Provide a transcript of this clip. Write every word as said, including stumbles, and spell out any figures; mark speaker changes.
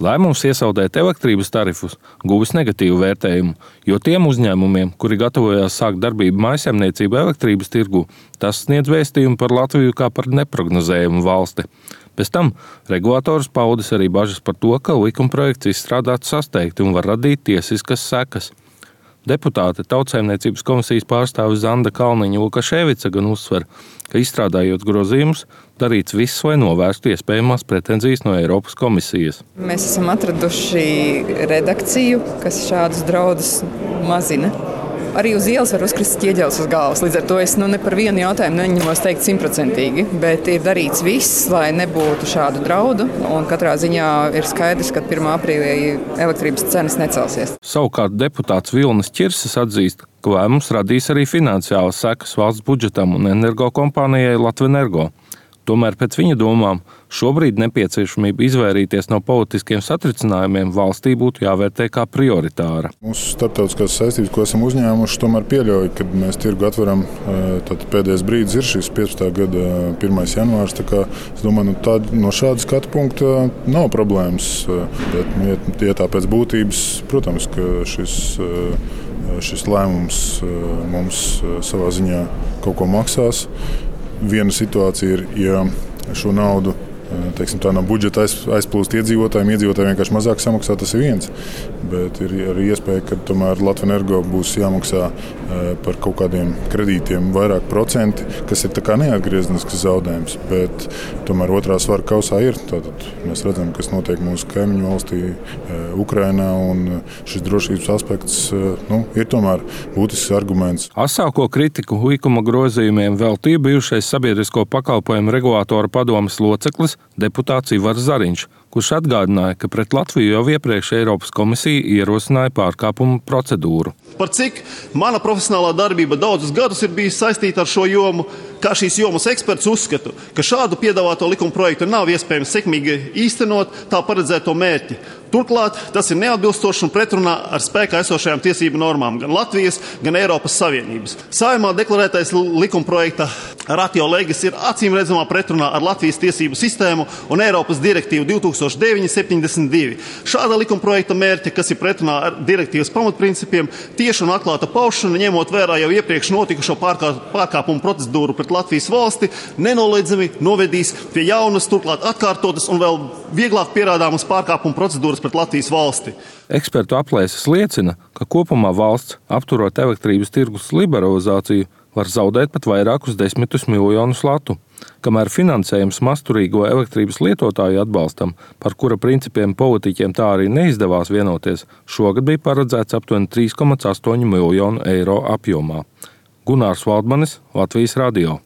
Speaker 1: Lēmums iesaldēt elektrības tarifus guvis negatīvu vērtējumu, jo tiem uzņēmumiem, kuri gatavojās sākt darbību mājsaimniecību elektrības tirgu, tas sniedz vēstījumu par Latviju kā par neprognozējumu valsti. Pēc tam regulators paudis arī bažas par to, ka likumprojekts izstrādāts sasteigti un var radīt tiesiskas sekas. Deputāte Tautsaimniecības komisijas pārstāve Zanda Kalniņa-Lukaševica gan uzsver, ka izstrādājot grozījumus, darīts viss, lai novērstu iespējamās pretenzijas no Eiropas komisijas.
Speaker 2: Mēs esam atraduši redakciju, kas šādus draudus mazina. Arī uz ielas var uzkrist ķieģelis uz galvas. Līdz ar to es nu, ne par vienu jautājumu neņemos teikt simtprocentīgi, bet ir darīts viss, lai nebūtu šādu draudu. Un katrā ziņā ir skaidrs, ka pirmā aprīlī elektrības cenas necelsies.
Speaker 1: Savukārt deputāts Vilnis Ķirsis atzīst, ka lēmums radīs arī finansiālas sekas valsts budžetam un energokompānijai Latvenergo. Tomēr pēc viņa domām šobrīd nepieciešamība izvairīties no politiskiem satricinājumiem valstī būtu jāvērtē kā prioritāra.
Speaker 3: Mūsu starptautiskās saistības, ko esam uzņēmuši, tomēr pieļauj, kad mēs tirgu atveram, tad pēdējais brīdis ir šis piecpadsmitā gada pirmais janvārs. Tā kā, es domāju, nu, tā, no šāda skatu punkta nav problēmas. Bet, nu, ja tā pēc būtības, protams, ka šis, šis lēmums mums savā ziņā kaut ko maksās. Viena situācija ir, ja šo naudu teiksim, tā no budžeta aizplūst iedzīvotājiem, iedzīvotāji vienkārši mazāk samaksā, tas ir viens. Bet ir arī iespēja, ka tomēr Latvenergo būs jāmaksā par kaut kādiem kredītiem vairāk procenti, kas ir tā kā neatgrieznisks zaudējums. Bet tomēr otrā svara kausā ir. Tātad mēs redzam, kas notiek mūsu kaimiņu valstī Ukrainā, un šis drošības aspekts nu, ir tomēr būtisks arguments.
Speaker 1: Asāko kritiku likuma grozījumiem veltīja bijušais sabiedrisko pakalpojumu regulātora padomes loceklis deputāts Ivars Zariņš, kurš atgādināja, ka pret Latviju jau iepriekš Eiropas komisija ierosināja pārkāpumu procedūru.
Speaker 4: Par cik mana profesionālā darbība daudzus gadus ir bijis saistīta ar šo jomu, kā šīs jomas eksperts uzskatu, ka šādu piedāvāto likuma projektu nav iespējams sekmīgi īstenot tā paredzēto mērķi. Turklāt tas ir neatbilstoši un pretrunā ar spēkā esošajām tiesību normām gan Latvijas, gan Eiropas Savienības. Saeimā deklarētais likuma projekta ratio legis ir acīm redzamā pretrunā ar Latvijas tiesību sistēmu un Eiropas direktīvu divi tūkstoši deviņi septiņdesmit divi. Šāda likuma projekta mērķa, kas ir pretrunā ar direktīvas pamatprincipiem, tieši un atklāta paušana, ņemot vērā jau iepriekš notikušo pārkā, pārkāpumu procedūru pret Latvijas valsti, nenoliedzami novedīs pie jaunas, turklāt atkārtotas un vēl vieglāk pierādāmas pārkāpumu procedūras pret Latvijas valsti.
Speaker 1: Ekspertu aplēses liecina, ka kopumā valsts, apturot elektrības tirgus liberalizāciju, var zaudēt pat vairākus desmitus miljonus latu, kamēr finansējums masturīgo elektrības lietotāju atbalstam, par kura principiem politiķiem tā arī neizdevās vienoties, šogad bija paredzēts aptuveni trīs komats astoņi miljonu eiro apjomā. Gunārs Valdmanis, Latvijas radio.